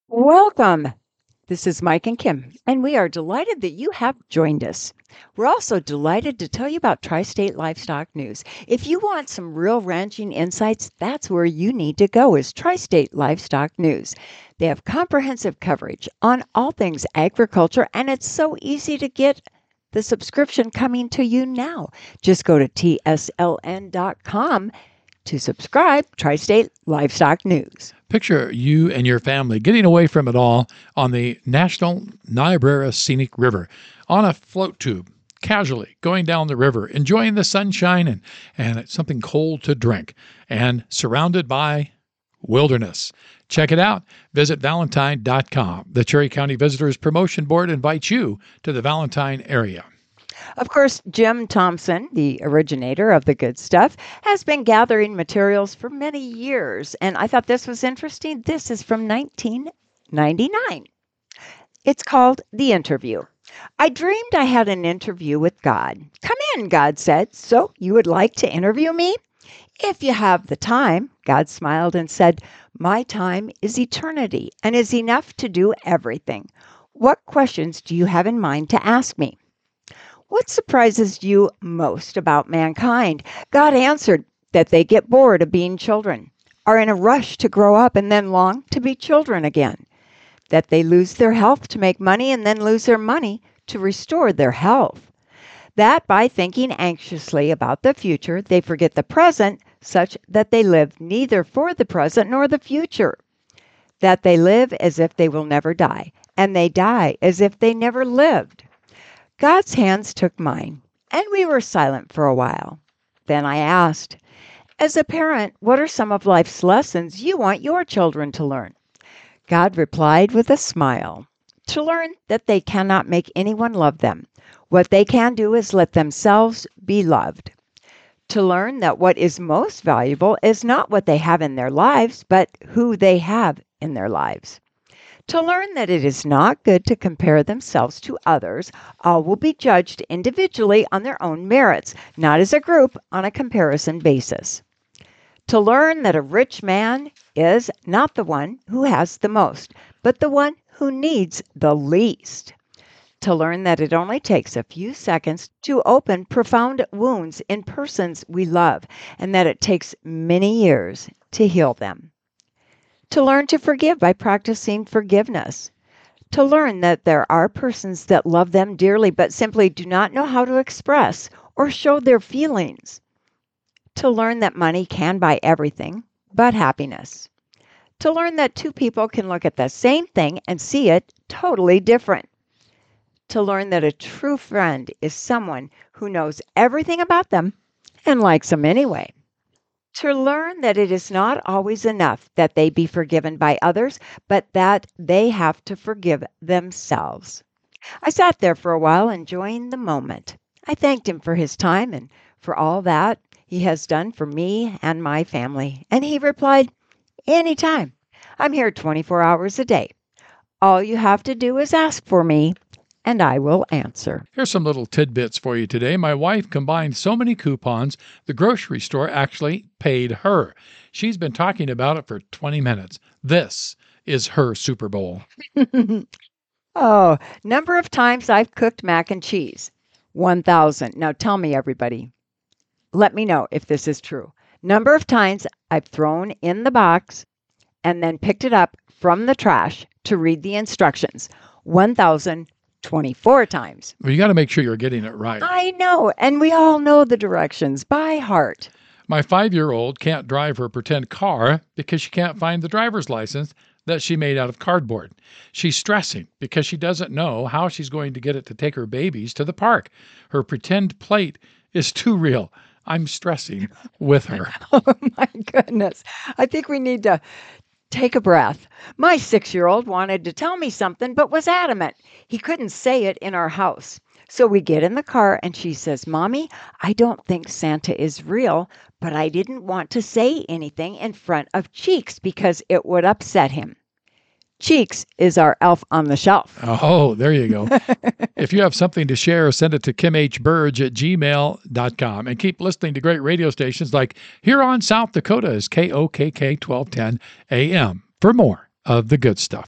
Welcome. This is Mike and Kim, and we are delighted that you have joined us. We're also delighted to tell you about Tri State Livestock News. If you want some real ranching insights, that's where you need to go, is Tri State Livestock News. They have comprehensive coverage on all things agriculture, and it's so easy to get the subscription coming to you now. Just go to tsln.com to subscribe, Tri State Livestock News. Picture you and your family getting away from it all on the National Niobrara Scenic River on a float tube, casually going down the river, enjoying the sunshine and something cold to drink, and surrounded by wilderness. Check it out. Visit valentine.com. The Cherry County Visitors Promotion Board invites you to the Valentine area. Of course, Jim Thompson, the originator of the good stuff, has been gathering materials for many years, and I thought this was interesting. This is from 1999. It's called The Interview. I dreamed I had an interview with God. Come in, God said. So you would like to interview me? If you have the time, God smiled and said, my time is eternity and is enough to do everything. What questions do you have in mind to ask me? What surprises you most about mankind? God answered that they get bored of being children, are in a rush to grow up and then long to be children again, that they lose their health to make money and then lose their money to restore their health, that by thinking anxiously about the future, they forget the present such that they live neither for the present nor the future, that they live as if they will never die, and they die as if they never lived. God's hands took mine, and we were silent for a while. Then I asked, as a parent, what are some of life's lessons you want your children to learn? God replied with a smile, to learn that they cannot make anyone love them. What they can do is let themselves be loved. To learn that what is most valuable is not what they have in their lives, but who they have in their lives. To learn that it is not good to compare themselves to others. All will be judged individually on their own merits, not as a group on a comparison basis. To learn that a rich man is not the one who has the most, but the one who needs the least. To learn that it only takes a few seconds to open profound wounds in persons we love, and that it takes many years to heal them. To learn to forgive by practicing forgiveness. To learn that there are persons that love them dearly but simply do not know how to express or show their feelings. To learn that money can buy everything but happiness. To learn that two people can look at the same thing and see it totally different. To learn that a true friend is someone who knows everything about them and likes them anyway. To learn that it is not always enough that they be forgiven by others, but that they have to forgive themselves. I sat there for a while enjoying the moment. I thanked him for his time and for all that he has done for me and my family. And he replied, anytime. I'm here 24 hours a day. All you have to do is ask for me, and I will answer. Here's some little tidbits for you today. My wife combined so many coupons, the grocery store actually paid her. She's been talking about it for 20 minutes. This is her Super Bowl. Oh, number of times I've cooked mac and cheese. 1,000. Now tell me, everybody. Let me know if this is true. Number of times I've thrown in the box and then picked it up from the trash to read the instructions. 1,024 times. Well, you got to make sure you're getting it right. I know, and we all know the directions by heart. My 5-year-old can't drive her pretend car because she can't find the driver's license that she made out of cardboard. She's stressing because she doesn't know how she's going to get it to take her babies to the park. Her pretend plate is too real. I'm stressing with her. Oh, my goodness. I think we need to take a breath. My 6-year-old wanted to tell me something, but was adamant. He couldn't say it in our house. So we get in the car and she says, Mommy, I don't think Santa is real, but I didn't want to say anything in front of Cheeks because it would upset him. Cheeks is our elf on the shelf. Oh, there you go. If you have something to share, send it to kimhburge@gmail.com. And keep listening to great radio stations like here on South Dakota is KOKK 1210 AM for more of the good stuff.